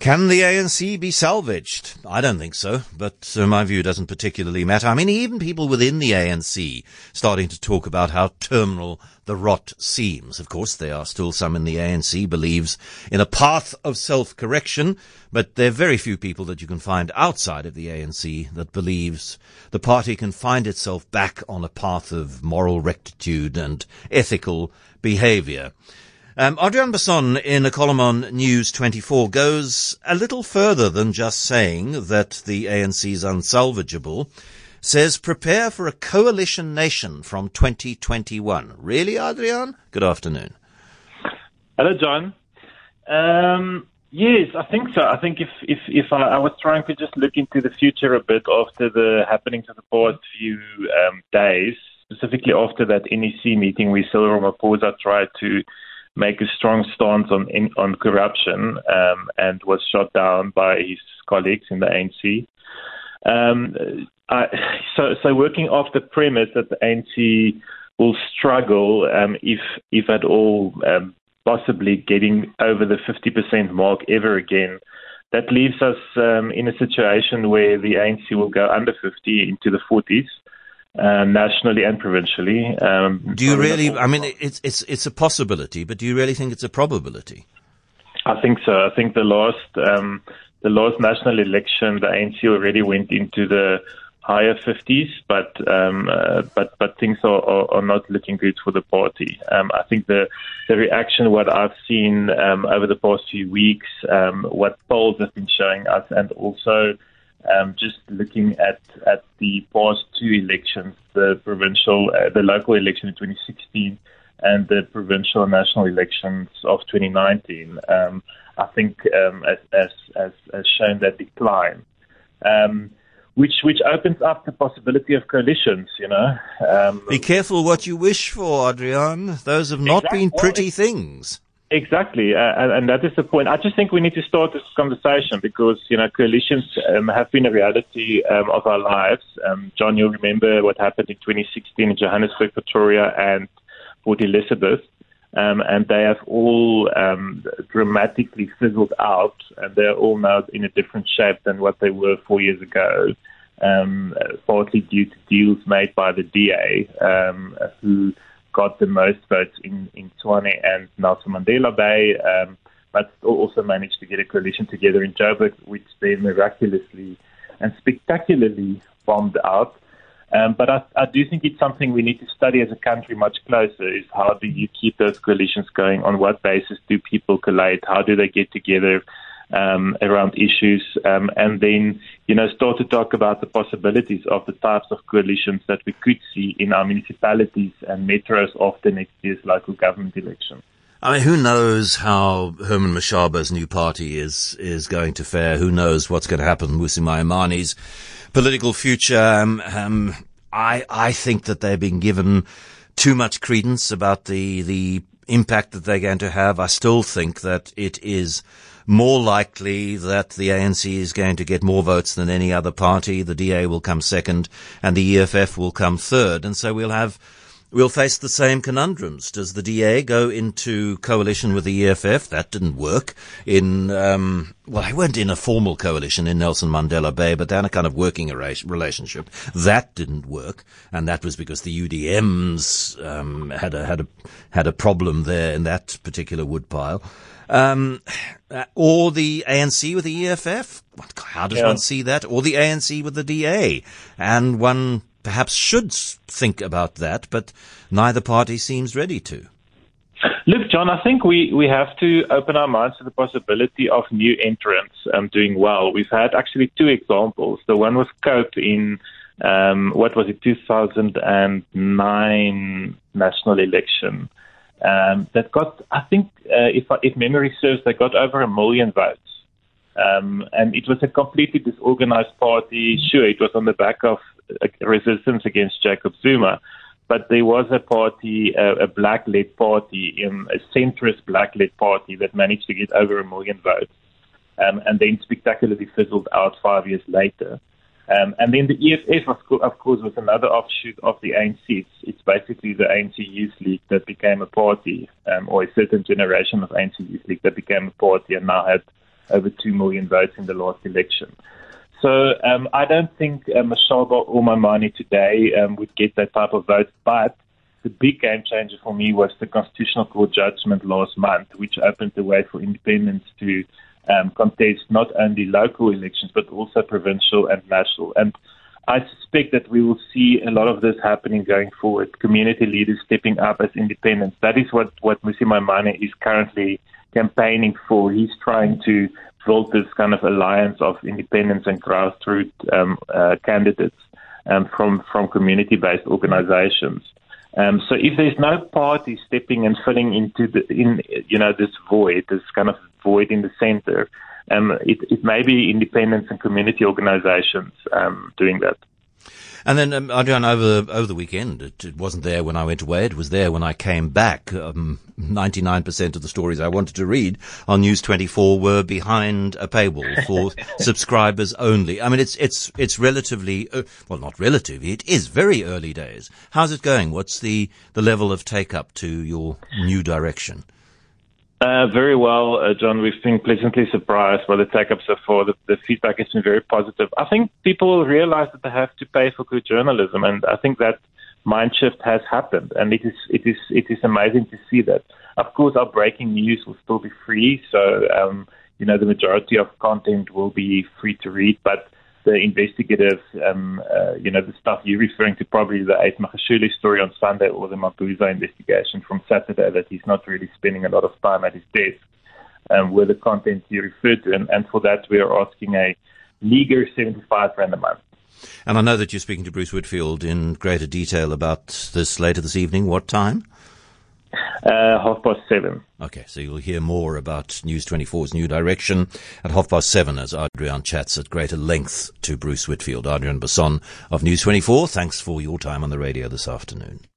Can the ANC be salvaged? I don't think so, but my view doesn't particularly matter. I mean, even people within the ANC starting to talk about how terminal the rot seems. Of course, there are still some in the ANC believes in a path of self-correction, but there are very few people that you can find outside of the ANC that believes the party can find itself back on a path of moral rectitude and ethical behaviour. Adriaan Basson, in a column on News 24, goes a little further than just saying that the ANC is unsalvageable, says prepare for a coalition nation from 2021. Really, Adriaan? Good afternoon. Hello, John. Yes, I think so. I think if I was trying to just look into the future a bit after the happenings of the past few days, specifically after that NEC meeting where Cyril Ramaphosa tried to make a strong stance on corruption and was shot down by his colleagues in the ANC. So working off the premise that the ANC will struggle, if at all, possibly getting over the 50% mark ever again, that leaves us in a situation where the ANC will go under 50 into the 40s. Nationally and provincially. Do you really? I mean, it's a possibility, but do you really think it's a probability? I think so. I think the last national election, the ANC already went into the higher 50s, but things are not looking good for the party. I think the reaction, what I've seen over the past few weeks, what polls have been showing us, and also just looking at the past two elections, the local election in 2016 and the provincial and national elections of 2019, I think has shown that decline, which opens up the possibility of coalitions, you know. Be careful what you wish for, Adriaan. Those have not been pretty things. Exactly, and that is the point. I just think we need to start this conversation because, you know, coalitions have been a reality of our lives. John, you'll remember what happened in 2016 in Johannesburg, Pretoria, and Port Elizabeth, and they have all dramatically fizzled out, and they're all now in a different shape than what they were 4 years ago, partly due to deals made by the DA, who got the most votes in Tshwane and Nelson Mandela Bay, but also managed to get a coalition together in Joburg, which they miraculously and spectacularly bombed out. But I do think it's something we need to study as a country much closer, is how do you keep those coalitions going? On what basis do people collate? How do they get together around issues, and then, you know, start to talk about the possibilities of the types of coalitions that we could see in our municipalities and metros after next year's local government election. I mean, who knows how Herman Mashaba's new party is going to fare? Who knows what's going to happen with Maimani's political future? I think that they're being given too much credence about the impact that they're going to have. I still think that it is more likely that the ANC is going to get more votes than any other party. The DA will come second and the EFF will come third. And so we'll face the same conundrums. Does the DA go into coalition with the EFF? That didn't work they weren't in a formal coalition in Nelson Mandela Bay, but they had a kind of working relationship. That didn't work. And that was because the UDMs, had a problem there in that particular woodpile. Or the ANC with the EFF? How does one see that? Or the ANC with the DA? And one perhaps should think about that, but neither party seems ready to. Look, John, I think we have to open our minds to the possibility of new entrants doing well. We've had actually two examples. The one was Cope in, 2009 national election. That got, I think, if memory serves, they got over 1 million votes. And it was a completely disorganized party. Sure, it was on the back of resistance against Jacob Zuma, but there was a party, a black-led party, a centrist black-led party that managed to get over 1 million votes, and then spectacularly fizzled out 5 years later. And then the EFF, of course, was another offshoot of the ANC. It's basically the ANC Youth League that became a party, or a certain generation of ANC Youth League that became a party and now had over 2 million votes in the last election. So I don't think Mashaba or Maimane today would get that type of vote, but the big game changer for me was the Constitutional Court judgment last month, which opened the way for independents to contest not only local elections, but also provincial and national. And I suspect that we will see a lot of this happening going forward, community leaders stepping up as independents. That is what Mmusi Maimane is currently campaigning for. He's trying to build this kind of alliance of independents and grassroots candidates from community-based organizations. So if there's no party stepping and filling into this void, this kind of void in the center, it may be independents and community organizations doing that. And then, Adriaan, over the weekend, it wasn't there when I went away, it was there when I came back. 99% of the stories I wanted to read on News 24 were behind a paywall for subscribers only. I mean, it's relatively, well, not relatively, it is very early days. How's it going? What's the level of take-up to your new direction? Very well, John. We've been pleasantly surprised by the take-up so far. The feedback has been very positive. I think people realize that they have to pay for good journalism, and I think that mind shift has happened, and it is amazing to see that. Of course, our breaking news will still be free, so the majority of content will be free to read, but the investigative, the stuff you're referring to, probably the Ace Magashule story on Sunday or the Mabuza investigation from Saturday, that he's not really spending a lot of time at his desk, were the content you referred to. And for that, we are asking a meager 75 rand a month. And I know that you're speaking to Bruce Whitfield in greater detail about this later this evening. What time? 7:30. Okay, so you'll hear more about News 24's new direction at 7:30 as Adriaan chats at greater length to Bruce Whitfield. Adriaan Basson of News 24, thanks for your time on the radio this afternoon.